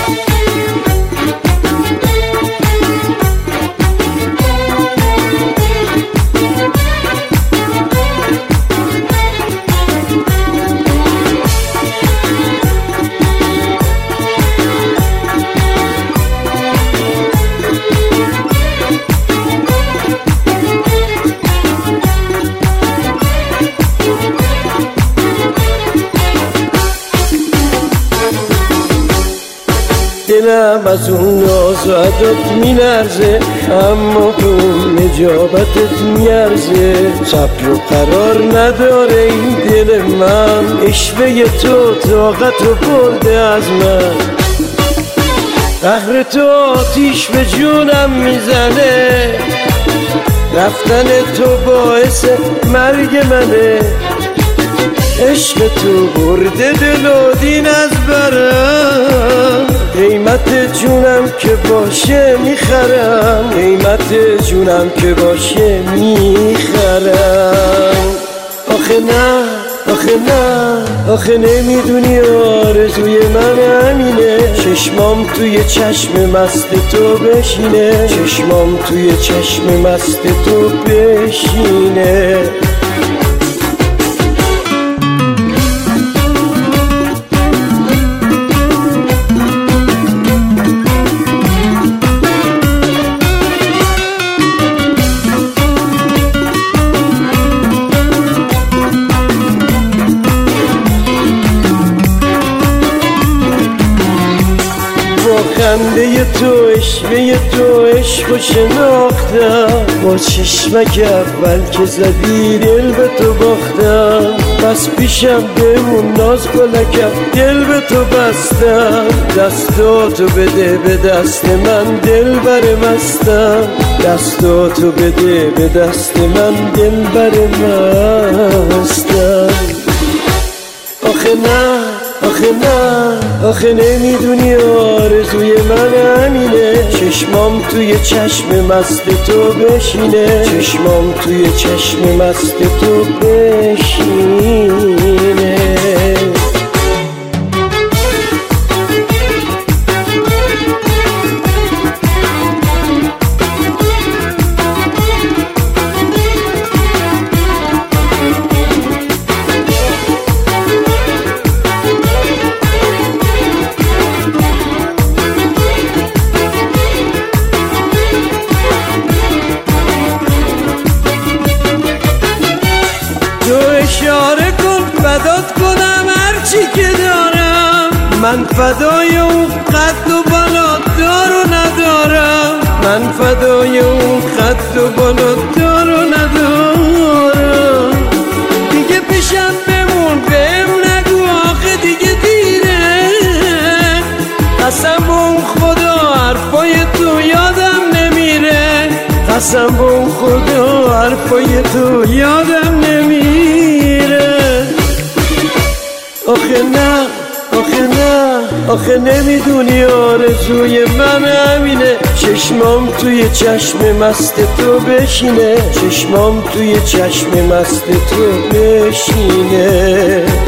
دلم از اون ناز و عدد میلرزه، اما اون نجابتت میارزه. صبر و قرار نداره این دل من، عشوه تو طاقت رو برده از من. قهر تو آتیش به جونم میزنه، رفتن تو باعث مرگ منه. عشق تو برده دل و دین از برم، قیمت جونم که باشه میخرم، قیمت جونم که باشه میخرم. آخه نه آخه نه آخه نمیدونی آرزوی من همینه، چشمام توی چشم مست تو بشینه، چشمام توی چشم مست تو بشینه. خنده تو عشوه تو عشق و شناختم، با چشمک اول که زدی دل به تو باختم. بس پیشم بمون ناز کلکم، دل به تو بستم. دستاتو بده به دست من دل بر مستم، دستاتو بده به دست من دل بر مستم. آخه نه آخه نه آخه نمیدونی آرزوی من همینه، چشمام توی چشم مست تو بشینه، چشمام توی چشم مست تو بشینه. اشاره کن فدات کنم هرچی که دارم، من فدای اون قد و بالا دار و ندارم، من فدای اون قد و بالا دار و ندارم. دیگه پیشم بمون بهم نگو آخه دیگه دیره، قسم به اون خدا حرفای تو یادم نمیره، قسم به اون خدا حرفای تو یادم نمیره. آخه نه آخه نه آخه نمیدونی آرزوی من همینه، چشمام توی چشم مست تو بشینه، چشمام توی چشم مست تو بشینه.